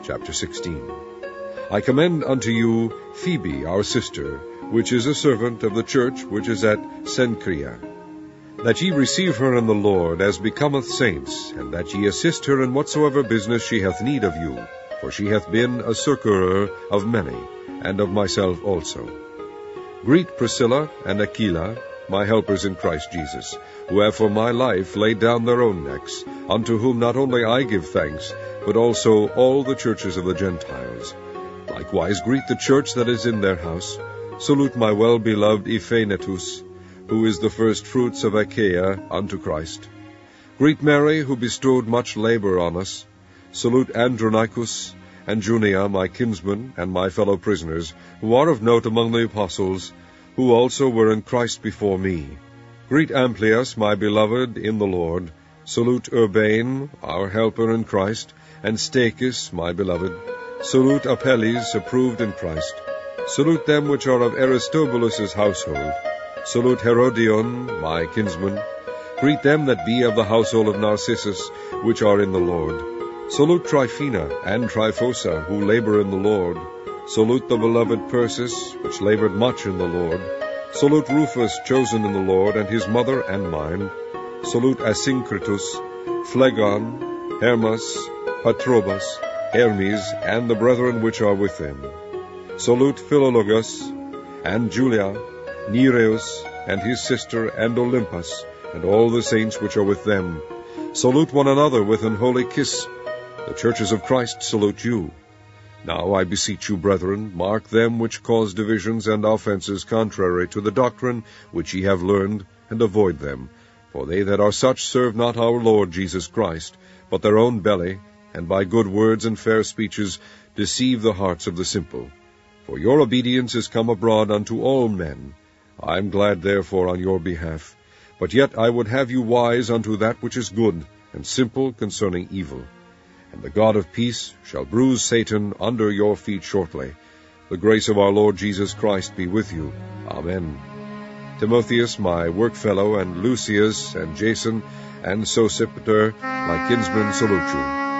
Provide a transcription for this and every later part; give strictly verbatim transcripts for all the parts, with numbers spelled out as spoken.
Chapter sixteen. I commend unto you Phoebe, our sister, which is a servant of the church which is at Cenchrea, that ye receive her in the Lord as becometh saints, and that ye assist her in whatsoever business she hath need of you, for she hath been a succourer of many, and of myself also. Greet Priscilla and Aquila, my helpers in Christ Jesus, who have for my life laid down their own necks, unto whom not only I give thanks, but also all the churches of the Gentiles. Likewise greet the church that is in their house. Salute my well-beloved Ephaenetus, who is the first fruits of Achaia unto Christ. Greet Mary, who bestowed much labor on us. Salute Andronicus and Junia, my kinsmen and my fellow prisoners, who are of note among the apostles, who also were in Christ before me. Greet Amplias, my beloved in the Lord. Salute Urbane, our helper in Christ, and Stachys, my beloved. Salute Apelles, approved in Christ. Salute them which are of Aristobulus' household. Salute Herodion, my kinsman. Greet them that be of the household of Narcissus, which are in the Lord. Salute Tryphena and Tryphosa, who labor in the Lord. Salute the beloved Persis, which labored much in the Lord. Salute Rufus, chosen in the Lord, and his mother and mine. Salute Asyncritus, Phlegon, Hermas, Patrobas, Hermes, and the brethren which are with them. Salute Philologus, and Julia, Nereus, and his sister, and Olympus, and all the saints which are with them. Salute one another with an holy kiss. The churches of Christ salute you. Now I beseech you, brethren, mark them which cause divisions and offenses contrary to the doctrine which ye have learned, and avoid them. For they that are such serve not our Lord Jesus Christ, but their own belly, and by good words and fair speeches deceive the hearts of the simple. For your obedience is come abroad unto all men. I am glad therefore on your behalf. But yet I would have you wise unto that which is good, and simple concerning evil. And the God of peace shall bruise Satan under your feet shortly. The grace of our Lord Jesus Christ be with you. Amen. Timotheus, my workfellow, and Lucius, and Jason, and Sosipater, my kinsmen, salute you.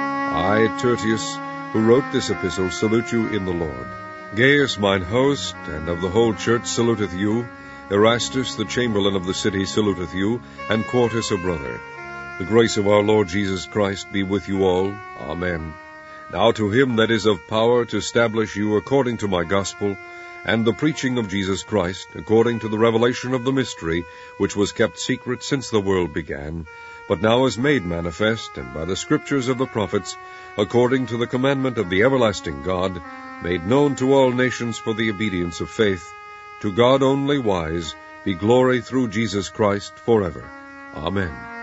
I, Tertius, who wrote this epistle, salute you in the Lord. Gaius, mine host, and of the whole church, saluteth you. Erastus, the chamberlain of the city, saluteth you, and Quartus, a brother. The grace of our Lord Jesus Christ be with you all. Amen. Now to him that is of power to establish you according to my gospel, and the preaching of Jesus Christ, according to the revelation of the mystery, which was kept secret since the world began, but now is made manifest, and by the scriptures of the prophets, according to the commandment of the everlasting God, made known to all nations for the obedience of faith. To God only wise be glory through Jesus Christ forever. Amen.